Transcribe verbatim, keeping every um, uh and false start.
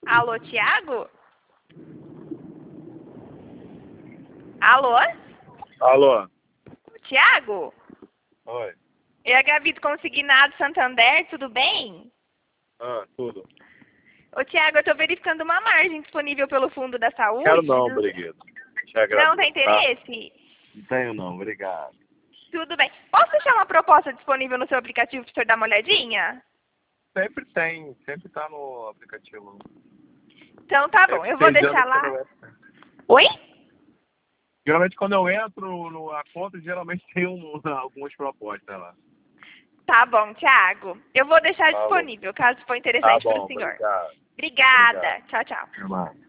Alô, Thiago? Alô? Alô? Thiago? Oi. É a Gabi do Consignado Santander, tudo bem? Ah, tudo. Ô, Thiago, eu tô verificando uma margem disponível pelo Fundo da Saúde. Quero não, obrigado. Te Não tem agradeço, tá? interesse? Não tenho não, obrigado. Tudo bem. Posso deixar uma proposta disponível no seu aplicativo para o senhor dar uma olhadinha? Sempre tem, sempre tá no aplicativo. Então tá bom, Sempre eu vou tem, deixar geralmente lá. quando eu entro- Oi? Geralmente quando eu entro no, a conta, geralmente tem um, algumas propostas lá. Tá bom, Thiago. Eu vou deixar Falou. disponível, caso for Tá interessante para o bom, senhor. obrigado. Obrigada. Obrigado. Tchau, tchau. Até mais.